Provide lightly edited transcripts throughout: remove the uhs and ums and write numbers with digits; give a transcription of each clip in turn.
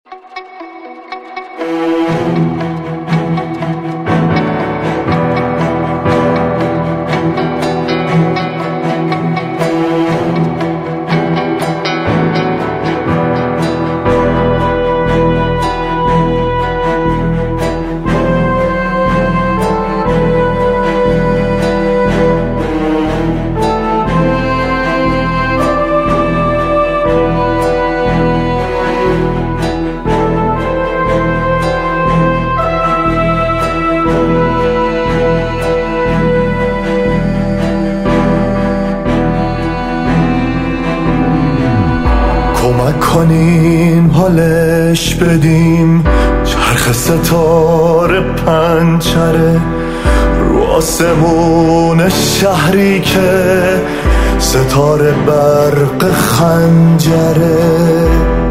کمک کنین حالش بدیم، چرخ ستاره پنجره رو آسمون شهری که ستاره برق خنجره.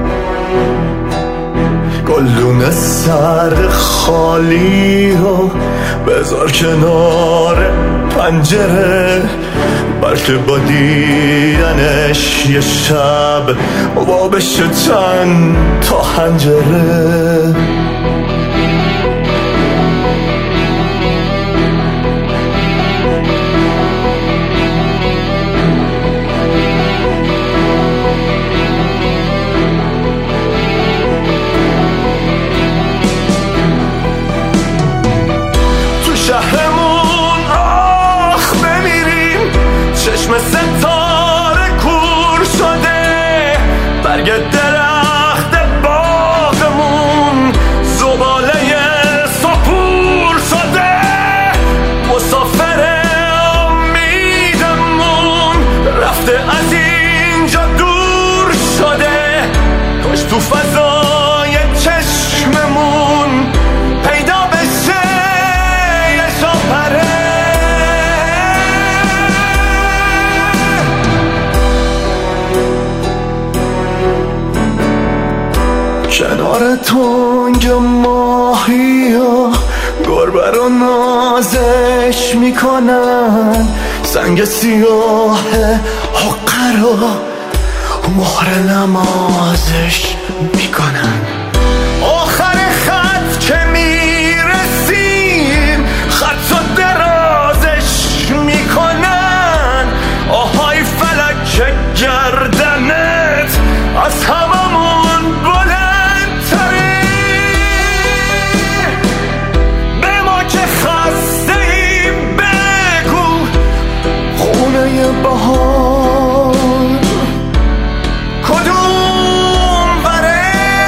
گلدون سرد خالی رو بذار کنار پنجره، بلکه با دیدنش یه شب وا بشه چند تا حنجره. تو شهرمون آخ بمیریم، چشم ستاره کور شده، برگ درخت باغمون زباله سپور شده. مسافر امیدمون رفته از اینجا دور شده، کاش تو فضای چشممون پیدا بشه یه شاپره. کنار تنگ ماهی ها گربه رو نازش میکنن، سنگ سیاه حقه رو مهر نمازش میکنن. آخر خط که میرسیم خط و درازش میکنن، آهای فلک گردنت از هممون بلندتره. به ما که خسته ایم بگو خونه بهار کدوم بره.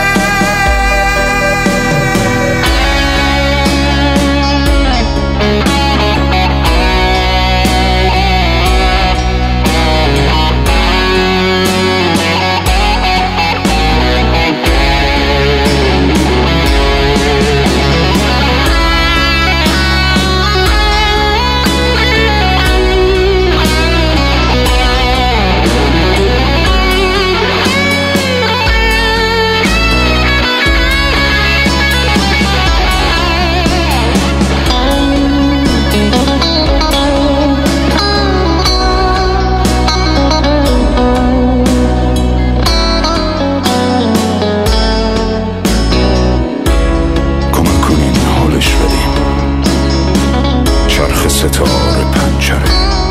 ستاره پنجره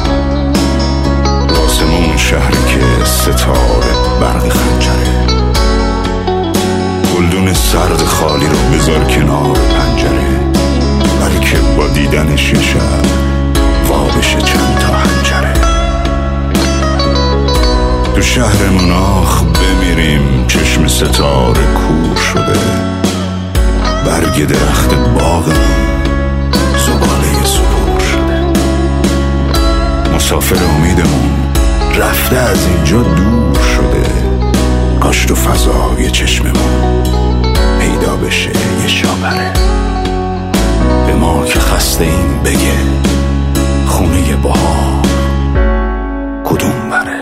آسمون شهری که ستاره برق خنجره. گلدون سرد خالی رو بذار کنار پنجره، بلکه با دیدنش یه شب وا بشه چند تا حنجره. تو شهرمون آخ بمیریم، چشم ستاره کور شده، برگ درخت باغمون زباله سپور شده. مسافر امیدمون رفته از اینجا دور شده، کاش تو فضای چشممون پیدا بشه یه شاپره. به ما که خسته این بگه خونه بهار کدوم بره.